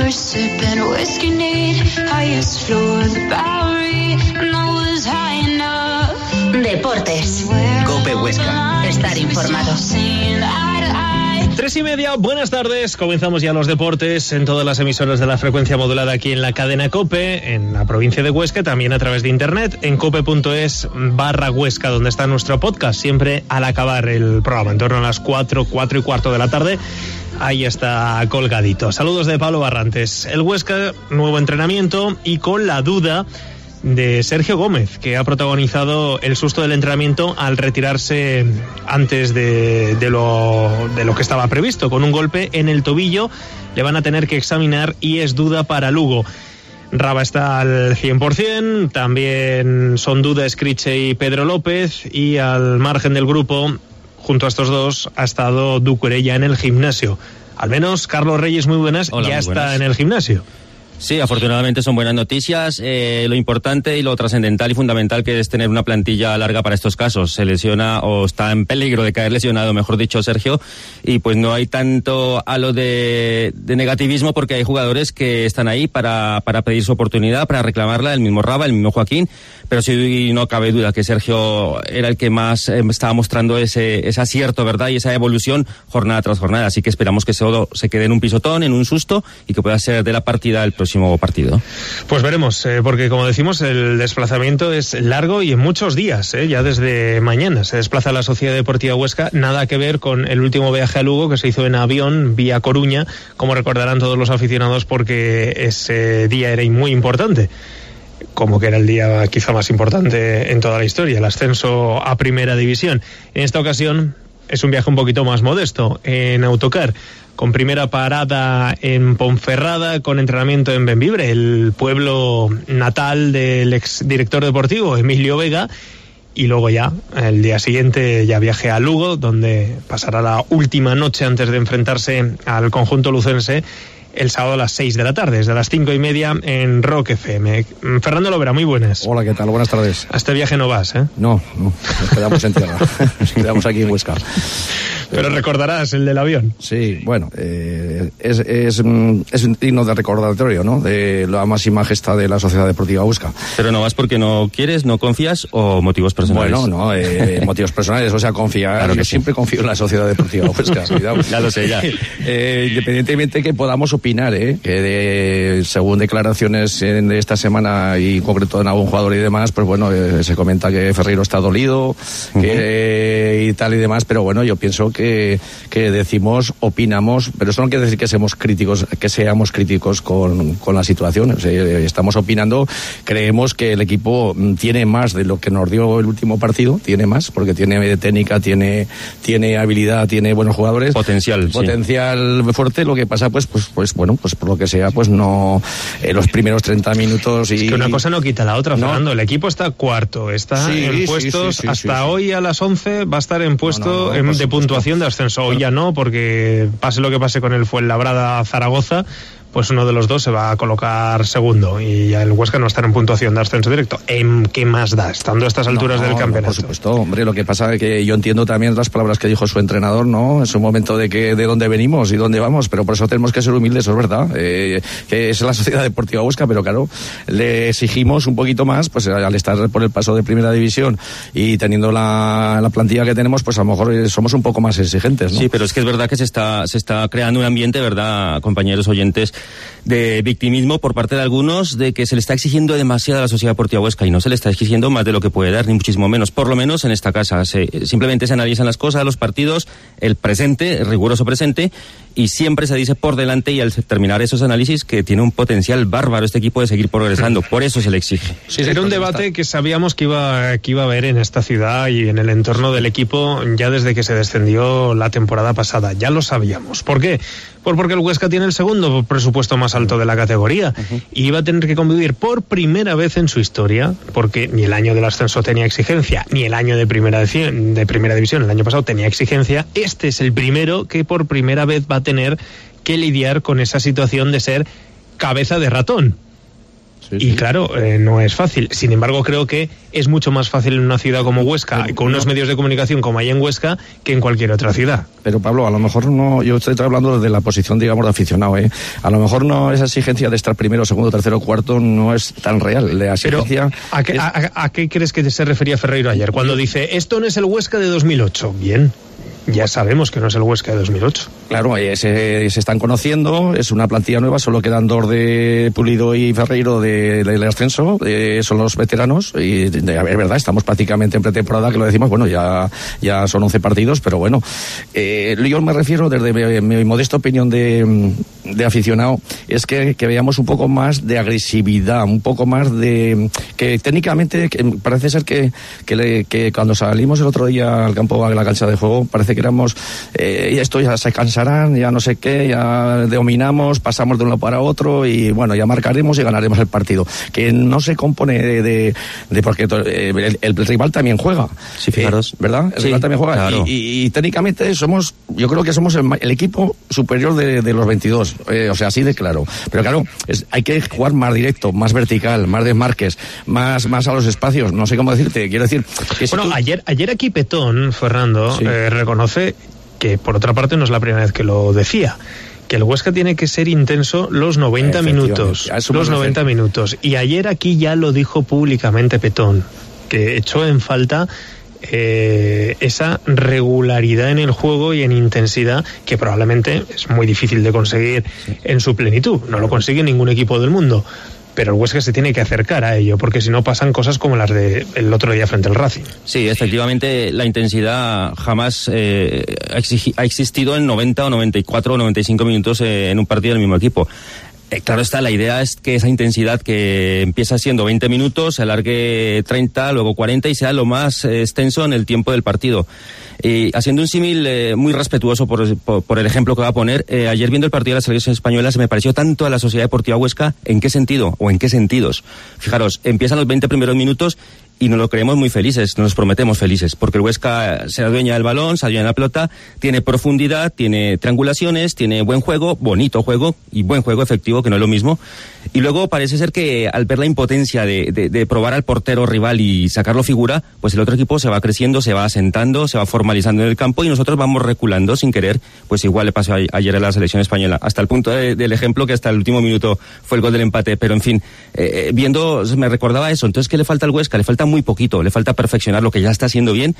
were sipping whiskey neat, highest floor of the Bowery, and I was high enough. Deportes. COPE Huesca. Estar informado. 3:30, buenas tardes. Comenzamos ya los deportes en todas las emisoras de la frecuencia modulada aquí en la cadena COPE, en la provincia de Huesca, también a través de internet, en cope.es/Huesca, donde está nuestro podcast, siempre al acabar el programa, en torno a las 4:15 de la tarde. Ahí está colgadito. Saludos de Pablo Barrantes. El Huesca, nuevo entrenamiento y con la duda de Sergio Gómez, que ha protagonizado el susto del entrenamiento al retirarse antes de lo que estaba previsto, con un golpe en el tobillo. Le van a tener que examinar y es duda para Lugo. Raba está al 100%, también son duda Escriche y Pedro López, y al margen del grupo, junto a estos dos, ha estado Ducurella en el gimnasio. Al menos Carlos Reyes, muy buenas. Hola, ya muy está buenas. en el gimnasio. Sí, afortunadamente son buenas noticias. Lo importante y lo trascendental y fundamental que es tener una plantilla larga para estos casos. Se lesiona o está en peligro de caer lesionado, mejor dicho, Sergio, y pues no hay tanto halo de negativismo, porque hay jugadores que están ahí para pedir su oportunidad, para reclamarla, el mismo Raba, el mismo Joaquín, pero sí no cabe duda que Sergio era el que más estaba mostrando ese acierto, ¿verdad? Y esa evolución jornada tras jornada, así que esperamos que solo se quede en un pisotón, en un susto, y que pueda ser de la partida el próximo partido. Pues veremos, porque como decimos, el desplazamiento es largo y en muchos días, ya desde mañana se desplaza la Sociedad Deportiva Huesca, nada que ver con el último viaje a Lugo, que se hizo en avión vía Coruña, como recordarán todos los aficionados, porque ese día era muy importante, como que era el día quizá más importante en toda la historia, el ascenso a Primera División. En esta ocasión es un viaje un poquito más modesto, en autocar, con primera parada en Ponferrada, con entrenamiento en Bembibre, el pueblo natal del exdirector deportivo Emilio Vega, y luego ya, el día siguiente, ya viaje a Lugo, donde pasará la última noche antes de enfrentarse al conjunto lucense el sábado a las 6 de la tarde, desde las 5:30 en Rock FM. Fernando Lovera, muy buenas. Hola, ¿qué tal? Buenas tardes. A este viaje no vas, ¿eh? No, nos quedamos en tierra. Nos quedamos aquí en Huesca. Pero recordarás el del avión. Sí, bueno, es un digno de recordatorio, ¿no? De la máxima gesta de la Sociedad Deportiva Huesca. Pero no vas porque no quieres, no confías, o motivos personales. Bueno, no, motivos personales, o sea, confiar. Claro que yo sí. siempre confío en la Sociedad Deportiva Huesca, cuidado. Ya lo sé, ya. Independientemente que podamos opinar, que según declaraciones de esta semana y en concreto en algún jugador y demás, pues bueno, se comenta que Ferreiro está dolido, y tal y demás, pero bueno, yo pienso que decimos, opinamos, pero eso no quiere decir que seamos críticos con la situación. O sea, estamos opinando, creemos que el equipo tiene más de lo que nos dio el último partido, tiene más, porque tiene técnica, tiene habilidad, tiene buenos jugadores, potencial fuerte. Lo que pasa pues bueno, pues por lo que sea, pues no, los primeros 30 minutos y... Es que una cosa no quita la otra, No. Fernando. El equipo está cuarto, está en puestos, hasta hoy a las 11 va a estar en puesto de puntuación de ascenso. Hoy ya no, porque pase lo que pase con el Fuenlabrada-Zaragoza, pues uno de los dos se va a colocar segundo y ya el Huesca no está en puntuación de ascenso directo. ¿En qué más da, estando a estas alturas del campeonato? Por supuesto, hombre, lo que pasa es que yo entiendo también las palabras que dijo su entrenador, ¿no? Es un momento de dónde venimos y dónde vamos, pero por eso tenemos que ser humildes, eso es verdad, que es la Sociedad Deportiva Huesca, pero claro, le exigimos un poquito más, pues al estar por el paso de Primera División y teniendo la plantilla que tenemos, pues a lo mejor somos un poco más exigentes, ¿no? Sí, pero es que es verdad que se está creando un ambiente, ¿verdad, compañeros oyentes, de victimismo por parte de algunos, de que se le está exigiendo demasiado a la Sociedad Deportiva Huesca, y no se le está exigiendo más de lo que puede dar, ni muchísimo menos, por lo menos en esta casa. Simplemente se analizan las cosas, los partidos, el presente, el riguroso presente, y siempre se dice por delante, y al terminar esos análisis, que tiene un potencial bárbaro este equipo de seguir progresando. Por eso se le exige. Sí, era un debate que sabíamos que iba a haber en esta ciudad y en el entorno del equipo ya desde que se descendió la temporada pasada. Ya lo sabíamos. ¿Por qué? Pues porque el Huesca tiene el segundo presupuesto más alto de la categoría y iba a tener que convivir por primera vez en su historia, porque ni el año del ascenso tenía exigencia, ni el año de primera división, el año pasado tenía exigencia. Este es el primero que por primera vez va a tener que lidiar con esa situación de ser cabeza de ratón. Sí, y claro, no es fácil. Sin embargo, creo que es mucho más fácil en una ciudad como Huesca, con unos medios de comunicación como hay en Huesca, que en cualquier otra ciudad. Pero Pablo, a lo mejor no, yo estoy hablando de la posición, digamos, de aficionado, ¿eh? A lo mejor no, esa exigencia de estar primero, segundo, tercero, cuarto no es tan real. La exigencia. Pero, ¿a qué crees que se refería Ferreiro ayer? Cuando dice, esto no es el Huesca de 2008. Bien. Ya sabemos que no es el Huesca de 2008. Claro, se están conociendo, es una plantilla nueva, solo quedan 2 de Pulido y Ferreiro del ascenso, son los veteranos, y es verdad, estamos prácticamente en pretemporada, que lo decimos, bueno, ya son 11 partidos, pero bueno, yo me refiero, desde mi modesta opinión de aficionado, es que veamos un poco más de agresividad, un poco más de, que técnicamente, que parece ser que cuando salimos el otro día al campo, a la cancha de juego, parece que éramos, esto ya se cansarán, ya no sé qué, ya dominamos, pasamos de uno para otro y bueno, ya marcaremos y ganaremos el partido. Que no se compone de porque el rival también juega. Sí, fijaros. ¿Verdad? El rival también juega. Claro. Y técnicamente yo creo que somos el equipo superior de los 22. O sea, así de claro. Pero claro, hay que jugar más directo, más vertical, más desmarques, más a los espacios. No sé cómo decirte. Quiero decir que bueno, ayer aquí Petón, Fernando, reconoce que por otra parte no es la primera vez que lo decía, que el Huesca tiene que ser intenso los 90 minutos. Los 90 minutos. Y ayer aquí ya lo dijo públicamente Petón, que echó en falta esa regularidad en el juego y en intensidad que probablemente es muy difícil de conseguir en su plenitud. No lo consigue ningún equipo del mundo. Pero el Huesca se tiene que acercar a ello, porque si no pasan cosas como las del otro día frente al Racing. Sí, efectivamente, la intensidad jamás ha existido en 90 o 94 o 95 minutos en un partido del mismo equipo. Claro está, la idea es que esa intensidad que empieza siendo 20 minutos, se alargue 30, luego 40 y sea lo más extenso en el tiempo del partido. Haciendo un símil muy respetuoso por el ejemplo que va a poner, ayer viendo el partido de la selección española se me pareció tanto a la Sociedad Deportiva Huesca. ¿En qué sentido? ¿O en qué sentidos? Fijaros, empiezan los 20 primeros minutos y nos lo creemos muy felices, nos prometemos felices, porque el Huesca se adueña del balón, se adueña de la pelota, tiene profundidad, tiene triangulaciones, tiene buen juego, bonito juego y buen juego efectivo, que no es lo mismo. Y luego parece ser que al ver la impotencia de probar al portero rival y sacarlo figura, pues el otro equipo se va creciendo, se va asentando, se va formalizando en el campo y nosotros vamos reculando sin querer. Pues igual le pasó ayer a la selección española, hasta el punto del ejemplo que hasta el último minuto fue el gol del empate. Pero en fin, viendo, me recordaba eso. Entonces, ¿qué le falta al Huesca? Le falta muy poquito, le falta perfeccionar lo que ya está haciendo bien.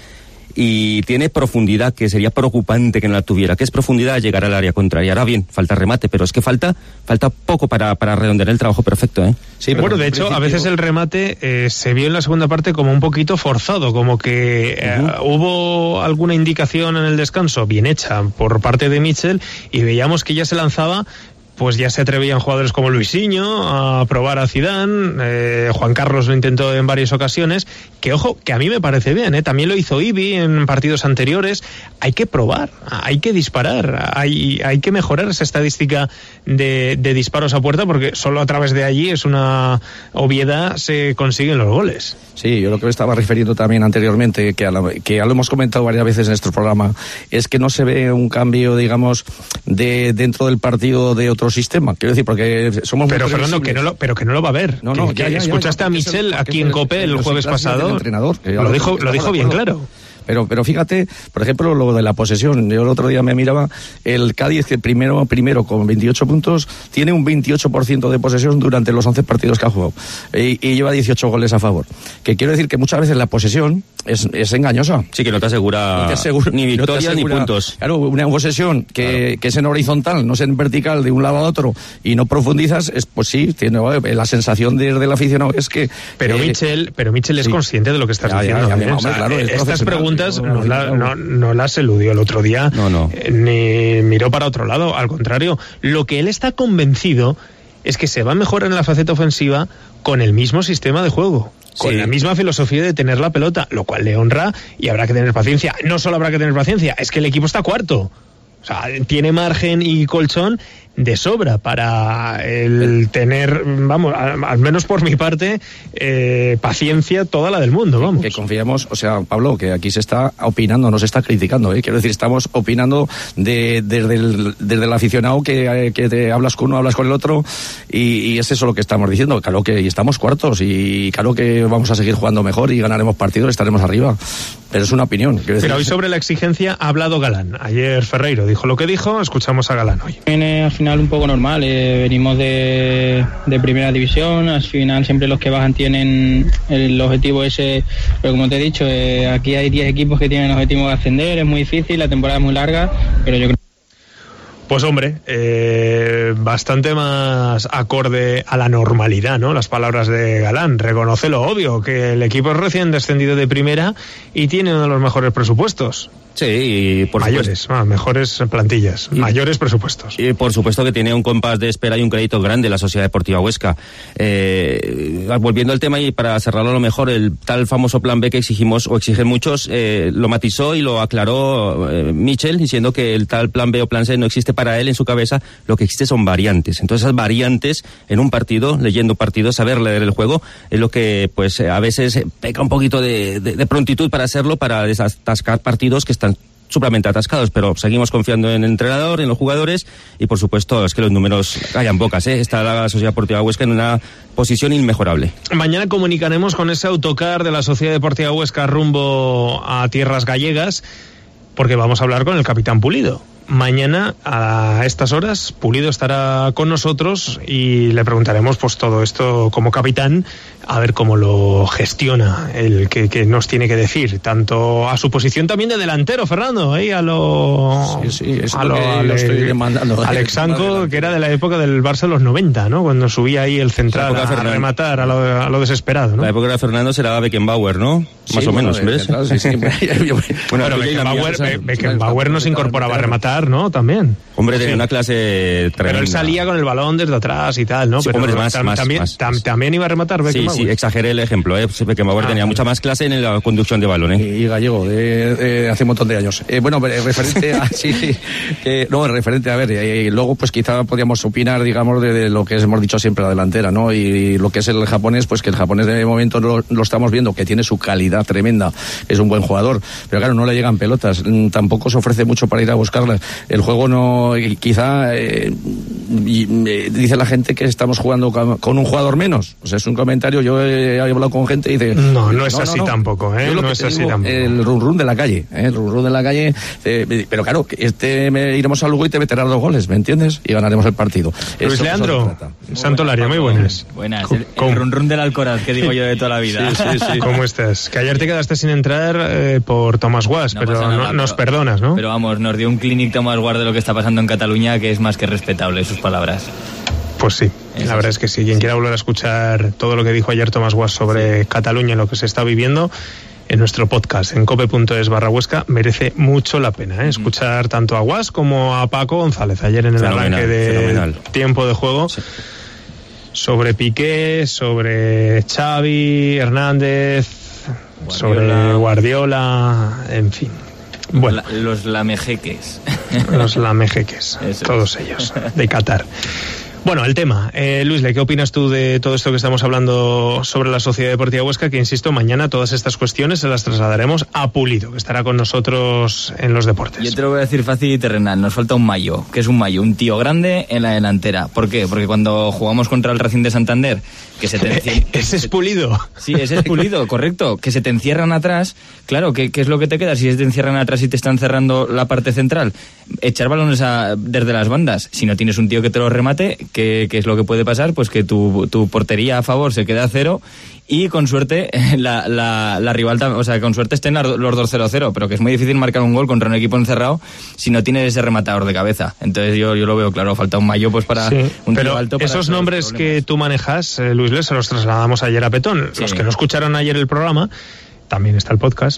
Y tiene profundidad, que sería preocupante que no la tuviera. ¿Qué es profundidad? Llegar al área contraria. Ahora bien, falta remate, pero es que falta poco para redondear el trabajo perfecto, ¿eh? Sí, bueno, de hecho, a veces el remate se vio en la segunda parte como un poquito forzado, como que hubo alguna indicación en el descanso bien hecha por parte de Mitchell y veíamos que ya se lanzaba. Pues ya se atrevían jugadores como Luisinho a probar a Zidane, Juan Carlos lo intentó en varias ocasiones, que ojo, que a mí me parece bien, también lo hizo Ibi en partidos anteriores. Hay que probar, hay que disparar, hay que mejorar esa estadística de disparos a puerta, porque solo a través de allí, es una obviedad, se consiguen los goles. Sí, yo lo que me estaba refiriendo también anteriormente, que ya lo hemos comentado varias veces en este programa, es que no se ve un cambio, digamos, de dentro del partido de otro sistema. Quiero decir, porque somos pero Fernando, que no lo va a ver. No, escuchaste a Michel aquí en COPE el jueves pasado. Entrenador, lo dijo bien claro. Pero fíjate, por ejemplo, lo de la posesión. Yo el otro día me miraba el Cádiz, que primero con 28 puntos, tiene un 28% de posesión durante los 11 partidos que ha jugado. Y lleva 18 goles a favor. Que quiero decir que muchas veces la posesión es engañosa. Sí, que no te asegura, ni victorias ni puntos. Claro, una posesión que es en horizontal, no es en vertical de un lado a otro, y no profundizas, pues sí, tiene la sensación del aficionado es que... Pero Michel es consciente de lo que estás diciendo. Claro, estas preguntas no las eludió el otro día, ni miró para otro lado. Al contrario, lo que él está convencido es que se va a mejorar en la faceta ofensiva con el mismo sistema de juego, con la misma filosofía de tener la pelota, lo cual le honra, y habrá que tener paciencia. No solo habrá que tener paciencia, es que el equipo está cuarto. O sea, tiene margen y colchón de sobra para el tener, vamos, al menos por mi parte, paciencia toda la del mundo, vamos. Que confiamos, o sea, Pablo, que aquí se está opinando, no se está criticando, quiero decir, estamos opinando desde el aficionado que te hablas con uno, hablas con el otro, y es eso lo que estamos diciendo. Claro que estamos cuartos y claro que vamos a seguir jugando mejor y ganaremos partidos, estaremos arriba, pero es una opinión. Pero hoy sobre la exigencia ha hablado Galán. Ayer Ferreiro dijo lo que dijo, escuchamos a Galán hoy. Al final un poco normal, venimos de primera división, al final siempre los que bajan tienen el objetivo ese, pero como te he dicho, aquí hay 10 equipos que tienen el objetivo de ascender, es muy difícil, la temporada es muy larga, pero yo creo... Pues hombre, bastante más acorde a la normalidad, ¿no? Las palabras de Galán. Reconoce lo obvio, que el equipo es recién descendido de primera y tiene uno de los mejores presupuestos. Sí, y por mayores, mejores plantillas, mayores presupuestos. Y por supuesto que tiene un compás de espera y un crédito grande la Sociedad Deportiva Huesca. Volviendo al tema y para cerrarlo a lo mejor, el tal famoso plan B que exigimos o exigen muchos, lo matizó y lo aclaró Michel, diciendo que el tal plan B o plan C no existe para él en su cabeza, lo que existe son variantes. Entonces esas variantes en un partido, leyendo partidos, saber leer el juego, es lo que pues a veces peca un poquito de prontitud para hacerlo, para desatascar partidos que están supremamente atascados, pero seguimos confiando en el entrenador, en los jugadores y por supuesto es que los números callan bocas, Está la Sociedad Deportiva Huesca en una posición inmejorable. Mañana comunicaremos con ese autocar de la Sociedad Deportiva Huesca rumbo a tierras gallegas, porque vamos a hablar con el capitán Pulido. Mañana a estas horas Pulido estará con nosotros y le preguntaremos pues todo esto como capitán, a ver cómo lo gestiona, el que nos tiene que decir, tanto a su posición también de delantero, Fernando, a lo estoy demandando. Alex Sanco, que era de la época del Barça de los 90, ¿no? Cuando subía ahí el central a rematar a lo desesperado, ¿no? La época de Fernando será Beckenbauer, ¿no? Sí, más o menos, ¿ves? Bueno, Beckenbauer no se incorporaba a rematar, ¿no? También. Hombre, tenía una clase tremenda. Pero él salía con el balón desde atrás y tal, ¿no? Sí, pero hombre, también iba a rematar Beckenbauer. Sí, exageré el ejemplo, Beckenbauer tenía mucha más clase en la conducción de balón, Y gallego, hace un montón de años. Bueno, referente a... referente a ver, luego pues quizá podríamos opinar, digamos, de lo que hemos dicho siempre, la delantera, ¿no? Y lo que es el japonés, pues que el japonés de momento lo estamos viendo, que tiene su calidad tremenda, es un buen jugador, pero claro, no le llegan pelotas, tampoco se ofrece mucho para ir a buscarlas. El juego no, quizá dice la gente que estamos jugando con un jugador menos, o sea, es un comentario. Yo he hablado con gente y dice... No es así tampoco, No es así tampoco. El run de la calle, el run de la calle, pero claro, iremos al Lugo y te meterás 2 goles, ¿me entiendes? Y ganaremos el partido. Luis Leandro, Santolaria, muy buenas. Buenas, el run del Alcoraz, que digo yo de toda la vida. Sí. ¿Cómo estás? Que ayer te quedaste sin entrar por Tomás Guas, pero nos perdonas, ¿no? Pero vamos, nos dio un clinic Tomás Guas de lo que está pasando en Cataluña, que es más que respetable, sus palabras. Pues sí, la verdad es que sí. Quien quiera volver a escuchar todo lo que dijo ayer Tomás Guas sobre Cataluña y lo que se está viviendo, en nuestro podcast, en cope.es/Huesca, merece mucho la pena, escuchar tanto a Guas como a Paco González ayer en el arranque de tiempo de juego, sobre Piqué, sobre Xavi, Hernández, sobre Guardiola, en fin. Bueno, los lamejeques. Los lamejeques, todos ellos, de Qatar. Bueno, el tema. Luisle, ¿qué opinas tú de todo esto que estamos hablando sobre la Sociedad Deportiva Huesca? Que, insisto, mañana todas estas cuestiones se las trasladaremos a Pulido, que estará con nosotros en los deportes. Yo te lo voy a decir fácil y terrenal. Nos falta un Mayo. ¿Qué es un Mayo? Un tío grande en la delantera. ¿Por qué? Porque cuando jugamos contra el Racing de Santander, que se te ese es Pulido. Sí, ese es Pulido, correcto. Que se te encierran atrás. Claro, ¿qué es lo que te queda si se te encierran atrás y te están cerrando la parte central? Echar balones desde las bandas. Si no tienes un tío que te lo remate, ¿qué es lo que puede pasar? Pues que tu portería a favor se queda a 0 y con suerte la rival, o sea, con suerte estén los dos 0-0, pero que es muy difícil marcar un gol contra un equipo encerrado si no tienes ese rematador de cabeza. Entonces yo lo veo claro, falta un Mayo pues para un tío alto. Pero esos nombres que tú manejas, Luis Les, se los trasladamos ayer a Petón. Sí. Los que no escucharon ayer el programa, también está el podcast.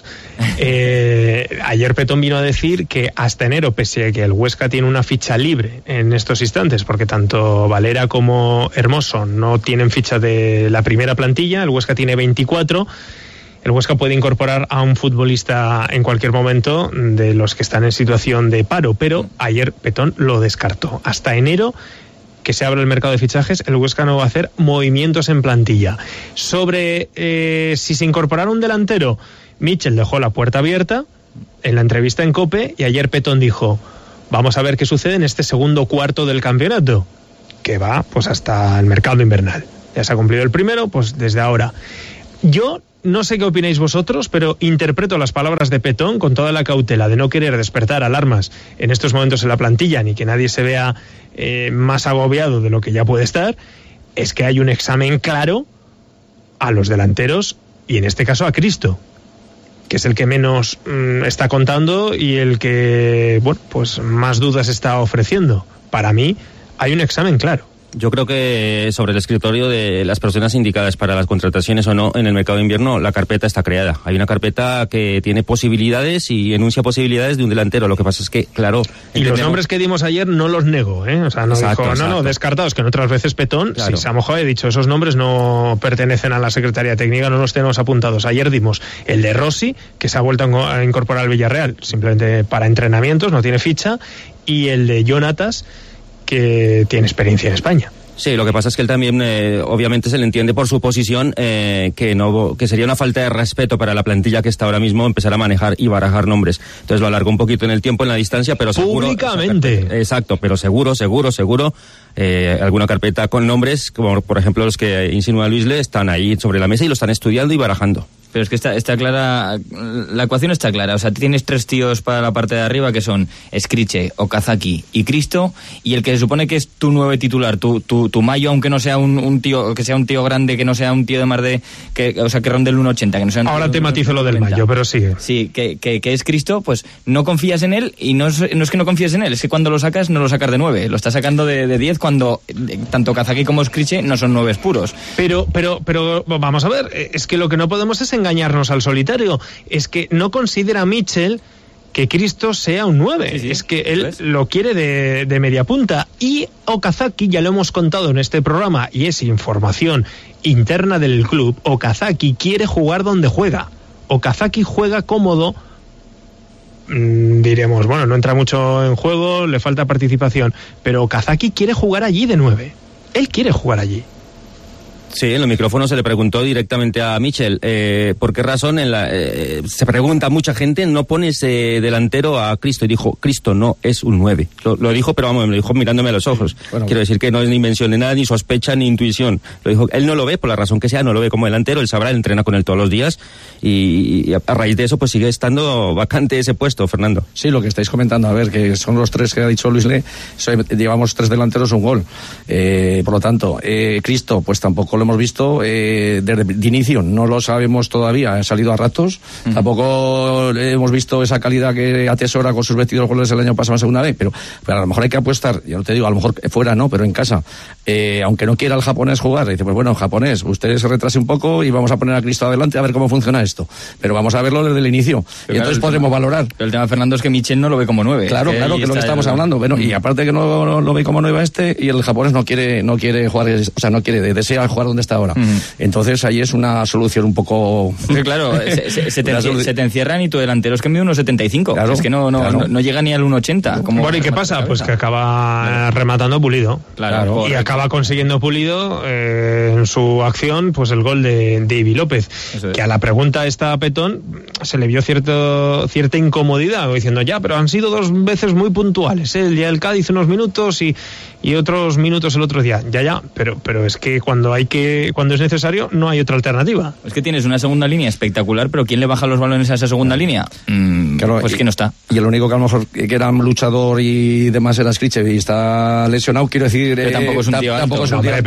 Ayer Petón vino a decir que hasta enero, pese a que el Huesca tiene una ficha libre en estos instantes, porque tanto Valera como Hermoso no tienen ficha de la primera plantilla, el Huesca tiene 24 el Huesca puede incorporar a un futbolista en cualquier momento de los que están en situación de paro, pero ayer Petón lo descartó. Hasta enero, que se abre el mercado de fichajes, el Huesca no va a hacer movimientos en plantilla. Sobre si se incorporara un delantero, Michel dejó la puerta abierta en la entrevista en COPE y ayer Petón dijo: vamos a ver qué sucede en este segundo cuarto del campeonato, que va pues hasta el mercado invernal. Ya se ha cumplido el primero, pues desde ahora. Yo no sé qué opináis vosotros, pero interpreto las palabras de Petón con toda la cautela de no querer despertar alarmas en estos momentos en la plantilla, ni que nadie se vea más agobiado de lo que ya puede estar. Es que hay un examen claro a los delanteros y en este caso a Cristo, que es el que menos está contando y el que, bueno, pues más dudas está ofreciendo. Para mí hay un examen claro. Yo creo que sobre el escritorio de las personas indicadas para las contrataciones o no en el mercado de invierno, la carpeta está creada. Hay una carpeta que tiene posibilidades y enuncia posibilidades de un delantero. Lo que pasa es que, claro... Y los nombres que dimos ayer no los negó, ¿eh? O sea, no dijo, no, descartados, que en otras veces Petón, claro, sí, se ha mojado y ha dicho, esos nombres no pertenecen a la Secretaría Técnica, no los tenemos apuntados. Ayer dimos el de Rossi, que se ha vuelto a incorporar al Villarreal, simplemente para entrenamientos, no tiene ficha, y el de Jonatas, que tiene experiencia en España. Sí, lo que pasa es que él también, obviamente, se le entiende por su posición que sería una falta de respeto para la plantilla que está ahora mismo empezar a manejar y barajar nombres. Entonces lo alargó un poquito en el tiempo, en la distancia, pero seguro... Públicamente. Exacto, pero seguro, alguna carpeta con nombres, como por ejemplo los que insinúa Luisle, están ahí sobre la mesa y lo están estudiando y barajando. Pero es que está clara, la ecuación está clara. O sea, tienes 3 tíos para la parte de arriba que son Scriche, Okazaki y Cristo, y el que se supone que es tu 9 titular, tu Mayo, aunque no sea un tío, que sea un tío grande, que no sea un tío de más de, que ronde el 1,80, que no sea un Ahora te matizo lo del Mayo, pero sigue. Sí, que es Cristo, pues no confías en él, y no es que no confíes en él, es que cuando lo sacas, no lo sacas de 9, lo estás sacando de 10 cuando tanto Okazaki como Scriche no son 9 puros. Pero vamos a ver, es que lo que no podemos es engañarnos al solitario. Es que no considera Michel que Cristo sea un 9. Sí, es que él lo quiere de media punta. Y Okazaki, ya lo hemos contado en este programa, y es información interna del club, Okazaki quiere jugar donde juega. Okazaki juega cómodo, diremos, bueno, no entra mucho en juego, le falta participación, pero Okazaki quiere jugar allí de 9. Él quiere jugar allí. Sí, en los micrófonos se le preguntó directamente a Michel por qué razón se pregunta mucha gente, no pones delantero a Cristo, y dijo, Cristo no es un 9. Lo dijo, pero vamos, me lo dijo mirándome a los ojos. Bueno, quiero decir que no es ni invención de nada, ni sospecha, ni intuición. Lo dijo, él no lo ve, por la razón que sea, no lo ve como delantero, él sabrá, él entrena con él todos los días, y a raíz de eso pues sigue estando vacante ese puesto, Fernando. Sí, lo que estáis comentando, a ver, que son los 3 que ha dicho Luisle, llevamos 3 delanteros, un gol. Por lo tanto, Cristo, pues tampoco lo hemos visto desde de inicio, no lo sabemos todavía, ha salido a ratos, tampoco hemos visto esa calidad que atesora con sus 22 goles el año pasado en segunda vez, pero a lo mejor hay que apostar, yo no te digo, a lo mejor fuera no, pero en casa, aunque no quiera el japonés jugar, dice, pues bueno, japonés, usted se retrase un poco y vamos a poner a Cristo adelante a ver cómo funciona esto, pero vamos a verlo desde el inicio, pero y entonces podremos valorar. Pero el tema, Fernando, es que Michel no lo ve como 9. Claro, que es lo que estamos hablando, bueno, y aparte que no lo ve como 9 y el japonés no quiere jugar, o sea, desea jugar donde está ahora. Entonces ahí es una solución un poco... Sí, claro, se te encierran y tu delantero es que mide 1,75. Claro, es que no llega ni al 1,80. Bueno, ¿y qué pasa? Pues que acaba rematando Pulido. Claro. Y acaba consiguiendo Pulido en su acción pues el gol de Ivi López. Que a la pregunta esta a Petón se le vio cierta incomodidad, diciendo, ya, pero han sido 2 veces muy puntuales. El día del Cádiz unos minutos y otros minutos el otro día. Ya, pero es que cuando es necesario no hay otra alternativa. Es que tienes una segunda línea espectacular, pero ¿quién le baja los balones a esa segunda línea? Claro, pues que no está. Y el único que a lo mejor que era luchador y demás era Scriche y está lesionado, quiero decir, pero tampoco es un tío alto.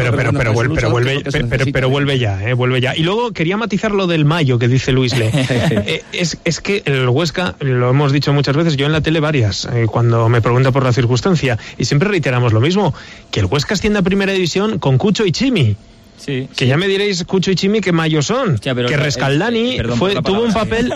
Pero vuelve ya. Y luego quería matizar lo del Mayo que dice Luisle. es que el Huesca, lo hemos dicho muchas veces, yo en la tele varias, cuando me pregunta por la circunstancia, y siempre reiteramos lo mismo, que el Huesca asciende a Primera División con Cucho y Chimi. Sí, que ya me diréis, Cucho y Chimi, qué mayos son. Ya, pero que Rescaldani tuvo un papel...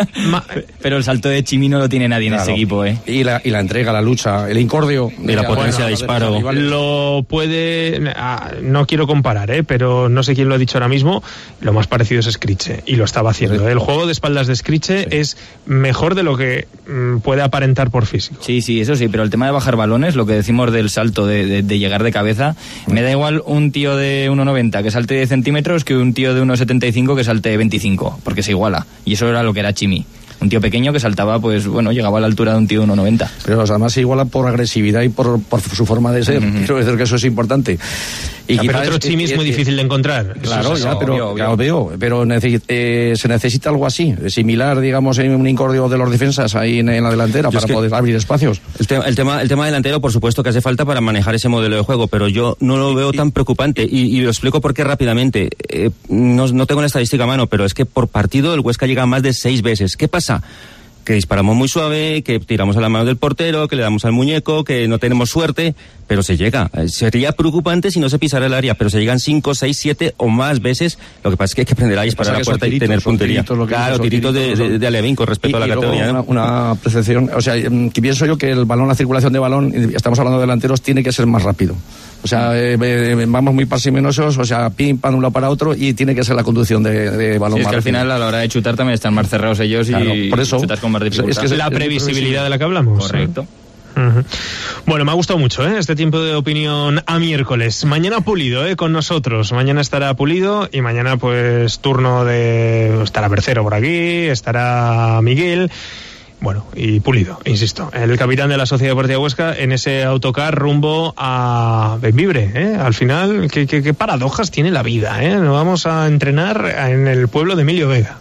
pero el salto de Chimi no lo tiene nadie en este equipo, ¿eh? Y la entrega, la lucha, el incordio. Y la potencia de disparo. Lo puede... no quiero comparar, pero no sé quién lo ha dicho ahora mismo. Lo más parecido es Scriche, y lo estaba haciendo. El juego de espaldas de Scriche es mejor de lo que puede aparentar por físico. Sí, eso sí, pero el tema de bajar balones, lo que decimos del salto, de llegar de cabeza, me da igual un tío de 1,90 que salte 10 centímetros que un tío de 1,75 que salte 25, porque se iguala. Y eso era lo que era Chimi. Un tío pequeño que saltaba, pues bueno, llegaba a la altura de un tío de 1,90. Pero además se iguala por agresividad y por su forma de ser. Quiero decir que eso es importante. Y pero otro Chimi es muy difícil de encontrar. Claro, eso, pero veo. Pero se necesita algo así, similar, digamos, en un incordio de los defensas ahí en la delantera para poder abrir espacios. El tema delantero, por supuesto que hace falta para manejar ese modelo de juego, pero yo no lo veo tan preocupante y lo explico por qué rápidamente. No tengo la estadística a mano, pero es que por partido el Huesca llega más de 6 veces. ¿Qué pasa? Que disparamos muy suave, que tiramos a la mano del portero, que le damos al muñeco, que no tenemos suerte, pero se llega. Sería preocupante si no se pisara el área, pero se llegan 5, 6, 7 o más veces. Lo que pasa es que hay que aprender a disparar a la puerta y tener puntería. Tiritos de alevín con respecto a la categoría. Una percepción, o sea, que pienso yo que el balón, la circulación de balón, estamos hablando de delanteros, tiene que ser más rápido. O sea, vamos muy parsimoniosos, o sea, pim, pam, de un lado para otro, y tiene que ser la conducción de balón. Sí, es que al final a la hora de chutar también están más cerrados ellos, claro, y por eso, chutas con más dificultad. Es que la previsibilidad de la que hablamos. Correcto. Uh-huh. Bueno, me ha gustado mucho este tiempo de opinión a miércoles. Mañana Pulido con nosotros. Mañana estará Pulido y mañana pues turno de... estará Bercero por aquí, estará Miguel... Bueno, y Pulido, insisto, el capitán de la Sociedad Deportiva Huesca en ese autocar rumbo a Bembibre, Al final, qué paradojas tiene la vida, Nos vamos a entrenar en el pueblo de Emilio Vega.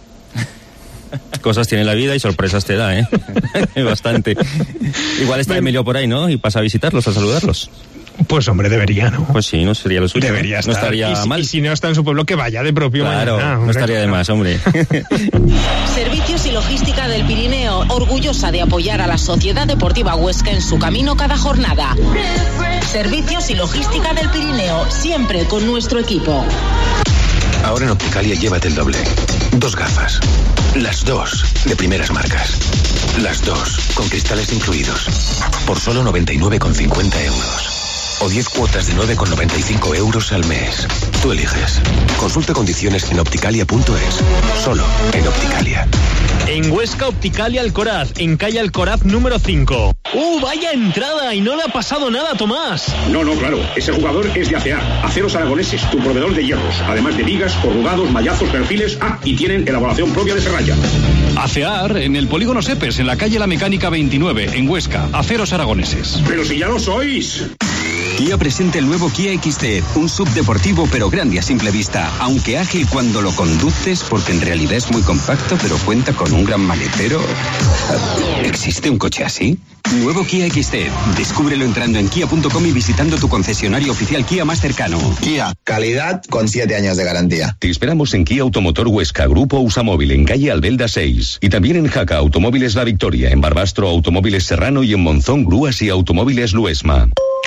Cosas tiene la vida y sorpresas te da, Bastante. Igual está Emilio por ahí, ¿no? Y pasa a visitarlos, a saludarlos. Pues hombre, debería, ¿no? Pues sí, no sería lo suyo. Debería estar. No estaría mal. Y si no está en su pueblo, que vaya de propio mañana. Claro, no estaría de más, hombre. Servicios y Logística del Pirineo, orgullosa de apoyar a la Sociedad Deportiva Huesca en su camino cada jornada. Servicios y Logística del Pirineo, siempre con nuestro equipo. Ahora en Opticalia llévate el doble. 2 gafas. Las 2 de primeras marcas. Las 2 con cristales incluidos. Por solo 99,50 euros. O 10 cuotas de 9,95 euros al mes. Tú eliges. Consulta condiciones en opticalia.es. Solo en Opticalia. En Huesca, Opticalia Alcoraz, en calle Alcoraz número 5. ¡Vaya entrada! Y no le ha pasado nada a Tomás. No, claro. Ese jugador es de ACEAR, Aceros Aragoneses, tu proveedor de hierros. Además de vigas, corrugados, mallazos, perfiles. Y tienen elaboración propia de serralla. ACEAR en el Polígono Sepes, en la calle La Mecánica 29, en Huesca. Aceros Aragoneses. ¡Pero si ya lo sois! Kia presenta el nuevo Kia XT, un SUV deportivo pero grande a simple vista, aunque ágil cuando lo conduces, porque en realidad es muy compacto, pero cuenta con un gran maletero. ¿Existe un coche así? Nuevo Kia XT. Descúbrelo entrando en kia.com y visitando tu concesionario oficial Kia más cercano. Kia, calidad con 7 años de garantía. Te esperamos en Kia Automotor Huesca, Grupo Usamóvil, en calle Albelda 6. Y también en Jaca Automóviles La Victoria, en Barbastro Automóviles Serrano y en Monzón Grúas y Automóviles Luesma.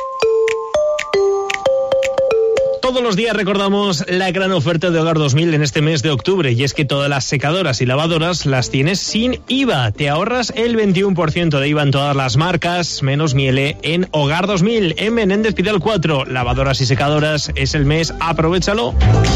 Todos los días recordamos la gran oferta de Hogar 2000 en este mes de octubre, y es que todas las secadoras y lavadoras las tienes sin IVA. Te ahorras el 21% de IVA en todas las marcas, menos Miele en Hogar 2000, en Menéndez Pidal 4. Lavadoras y secadoras, es el mes, aprovéchalo.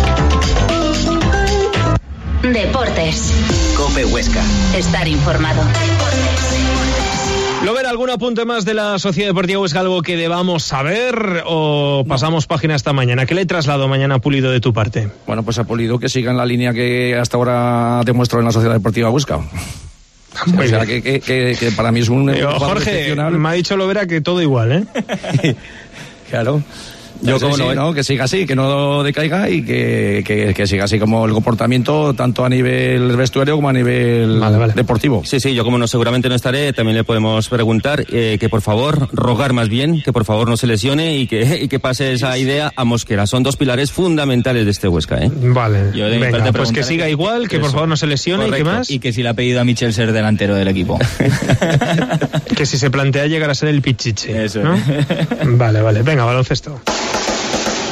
Deportes. COPE Huesca. Estar informado. ¿Lo ver algún apunte más de la Sociedad Deportiva Huesca, algo que debamos saber, o pasamos página esta mañana? ¿Qué le traslado mañana a Pulido de tu parte? Bueno, pues a Pulido que siga en la línea que hasta ahora demuestro en la Sociedad Deportiva Huesca. O sea, que para mí es un... Jorge, me ha dicho Lovera que todo igual, Claro. Yo como no, que siga así, que no decaiga y que siga así como el comportamiento, tanto a nivel vestuario como a nivel deportivo. Sí, yo como no seguramente no estaré, también le podemos preguntar que por favor, rogar más bien, que por favor no se lesione y que pase esa idea a Mosquera. Son 2 pilares fundamentales de este Huesca, Vale, venga, pues que siga igual, que por favor no se lesione. Correcto. ¿Y qué más? Y que si le ha pedido a Michel ser delantero del equipo. Que si se plantea llegar a ser el Pichichi. Eso, ¿no? Vale, venga, baloncesto.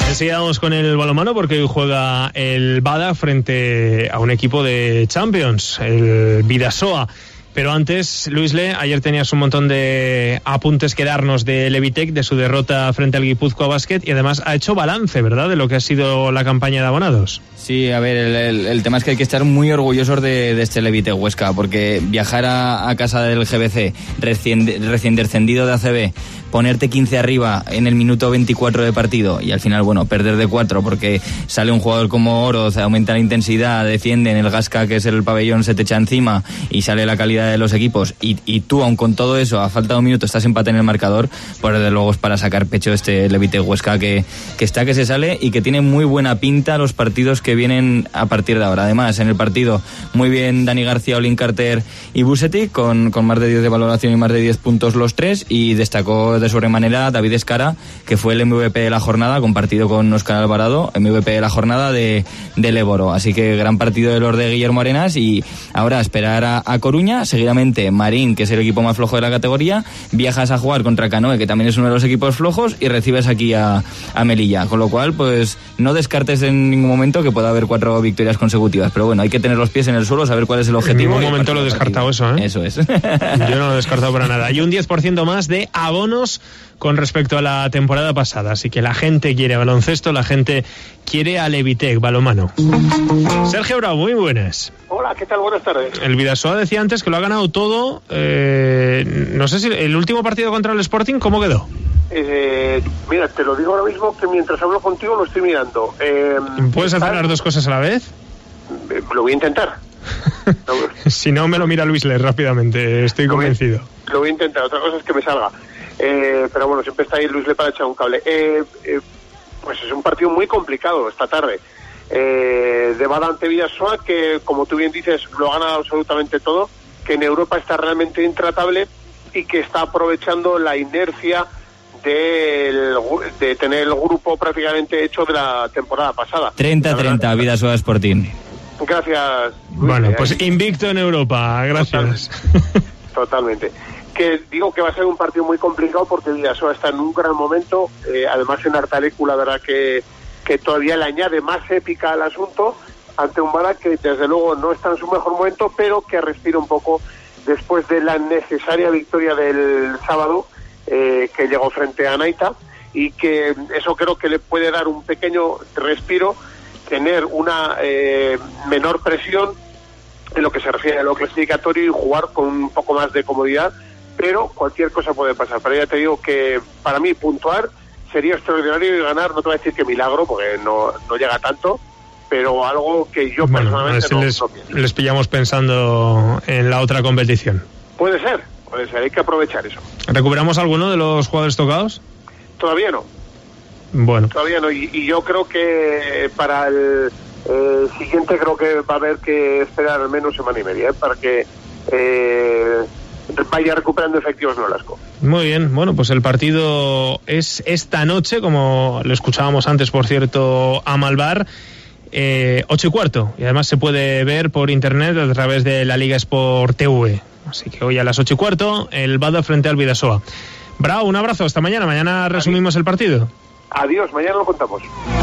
Enseguida vamos con el balonmano porque hoy juega el Bada frente a un equipo de Champions, el Bidasoa. Pero antes, Luisle, ayer tenías un montón de apuntes que darnos de Levitec, de su derrota frente al Guipúzcoa Basket, y además ha hecho balance, ¿verdad?, de lo que ha sido la campaña de abonados. Sí, a ver, el tema es que hay que estar muy orgullosos de este Levitec Huesca, porque viajar a casa del GBC, recién descendido de ACB, ponerte 15 arriba en el minuto 24 de partido y al final, bueno, perder de 4 porque sale un jugador como Oroz, aumenta la intensidad, defienden, el Gasca, que es el pabellón, se te echa encima y sale la calidad de los equipos y tú, aun con todo eso, a falta de un minuto estás empate en el marcador, pues desde luego es para sacar pecho este Levitec Huesca que se sale y que tiene muy buena pinta los partidos que vienen a partir de ahora. Además, en el partido, muy bien Dani García, Olin Carter y Busetic, con más de 10 de valoración y más de 10 puntos los tres, y destacó de sobremanera David Escara, que fue el MVP de la jornada, compartido con Óscar Alvarado, MVP de la jornada del Éboro. Así que gran partido de los de Guillermo Arenas, y ahora esperar a Coruña, seguidamente Marín, que es el equipo más flojo de la categoría, viajas a jugar contra Canoe, que también es uno de los equipos flojos, y recibes aquí a Melilla, con lo cual pues no descartes en ningún momento que pueda haber 4 victorias consecutivas, pero bueno, hay que tener los pies en el suelo, saber cuál es el objetivo. En ningún momento lo he descartado eso, ¿eh? Eso es. Yo no lo he descartado para nada. Y un 10% más de abonos con respecto a la temporada pasada, así que la gente quiere baloncesto, la gente quiere a Levitec balonmano. Sergio Bravo, muy buenas. Hola, ¿qué tal? Buenas tardes. El Bidasoa decía antes que lo ha ganado todo. No sé si el último partido contra el Sporting, ¿cómo quedó? Mira, te lo digo ahora mismo que mientras hablo contigo lo estoy mirando. ¿Puedes hacer las dos cosas a la vez? Lo voy a intentar. Si no, me lo mira Luisler rápidamente, estoy convencido. Lo voy a intentar, otra cosa es que me salga. Pero bueno, siempre está ahí Luisler para echar un cable. Pues es un partido muy complicado esta tarde. De Bada ante Bidasoa, que como tú bien dices, lo gana absolutamente todo, que en Europa está realmente intratable y que está aprovechando la inercia de tener el grupo prácticamente hecho de la temporada pasada. 30-30, Bidasoa Sporting. Gracias, Luis. Bueno, pues invicto en Europa, gracias. Totalmente. Que digo que va a ser un partido muy complicado porque Bidasoa está en un gran momento, además en Artalecu la verdad que todavía le añade más épica al asunto ante un Bada que desde luego no está en su mejor momento, pero que respira un poco después de la necesaria victoria del sábado que llegó frente a Naita, y que eso creo que le puede dar un pequeño respiro, tener una menor presión en lo que se refiere a lo clasificatorio y jugar con un poco más de comodidad, pero cualquier cosa puede pasar. Pero ya te digo que para mí puntuar sería extraordinario y ganar, no te voy a decir que milagro, porque no llega tanto, pero algo que yo personalmente no pienso. Les pillamos pensando en la otra competición. Puede ser, hay que aprovechar eso. ¿Recuperamos alguno de los jugadores tocados? Todavía no. Bueno. Todavía no, y yo creo que para el siguiente creo que va a haber que esperar al menos semana y media, para que vaya recuperando efectivos Nolasco. Muy bien, bueno, pues el partido es esta noche, como lo escuchábamos antes, por cierto, a Malvar, 8:15, y además se puede ver por internet a través de la Liga Sport TV. Así que hoy a las 8:15, el Bada frente al Bidasoa. Bravo, un abrazo, hasta mañana. Mañana resumimos el partido. Adiós, mañana lo contamos.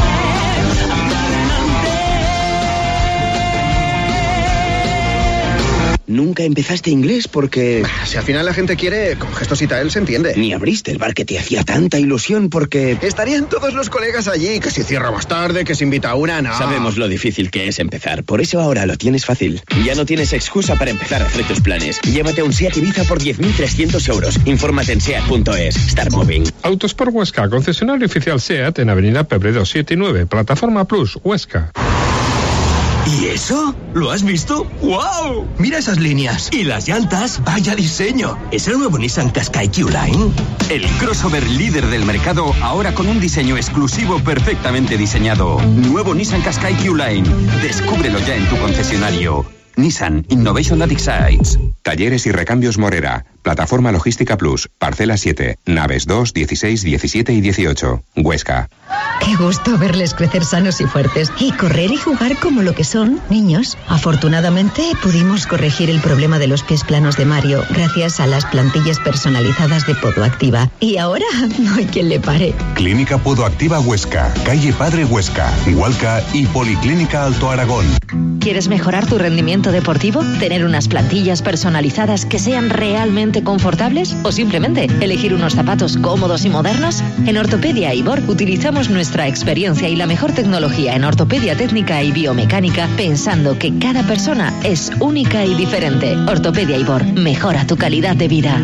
Nunca empezaste inglés porque... Si al final la gente quiere, con gestos y tal se entiende. Ni abriste el bar que te hacía tanta ilusión porque... Estarían todos los colegas allí, que se cierra más tarde, que se invita a una, no. Sabemos lo difícil que es empezar, por eso ahora lo tienes fácil. Ya no tienes excusa para empezar a hacer tus planes. Llévate un SEAT Ibiza por 10.300 euros. Infórmate en SEAT.es. Start Moving. Autosport Huesca, concesionario oficial SEAT en Avenida Pebre 7 y 9, Plataforma Plus, Huesca. ¿Y eso? ¿Lo has visto? ¡Wow! Mira esas líneas. ¿Y las llantas? ¡Vaya diseño! ¿Es el nuevo Nissan Qashqai Q-Line? El crossover líder del mercado, ahora con un diseño exclusivo perfectamente diseñado. Nuevo Nissan Qashqai Q-Line. Descúbrelo ya en tu concesionario. Nissan Innovation that excites. Talleres y recambios Morera. Plataforma Logística Plus. Parcela 7. Naves 2, 16, 17 y 18. Huesca. Qué gusto verles crecer sanos y fuertes y correr y jugar como lo que son, niños. Afortunadamente pudimos corregir el problema de los pies planos de Mario gracias a las plantillas personalizadas de Podoactiva. Y ahora no hay quien le pare. Clínica Podoactiva Huesca, calle Padre Huesca, Hualca y Policlínica Alto Aragón. ¿Quieres mejorar tu rendimiento deportivo? ¿Tener unas plantillas personalizadas que sean realmente confortables? ¿O simplemente elegir unos zapatos cómodos y modernos? En Ortopedia Ibor utilizamos nuestra experiencia y la mejor tecnología en ortopedia técnica y biomecánica, pensando que cada persona es única y diferente. Ortopedia Ibor, mejora tu calidad de vida.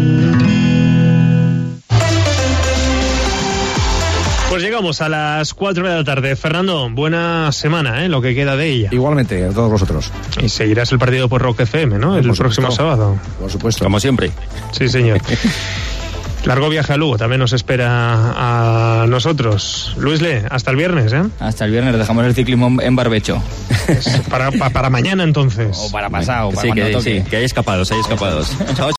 Pues llegamos a las 4 de la tarde. Fernando, buena semana, lo que queda de ella. Igualmente, a todos vosotros. Y seguirás el partido por Rock FM, ¿no? El próximo sábado. Por supuesto. Como siempre. Sí, señor. Largo viaje a Lugo también nos espera a nosotros. Luisle, hasta el viernes, ¿eh? Hasta el viernes, dejamos el ciclismo en barbecho. Para mañana, entonces. O para pasado, para sí, cuando toque. Sí, que hay escapados, Chao.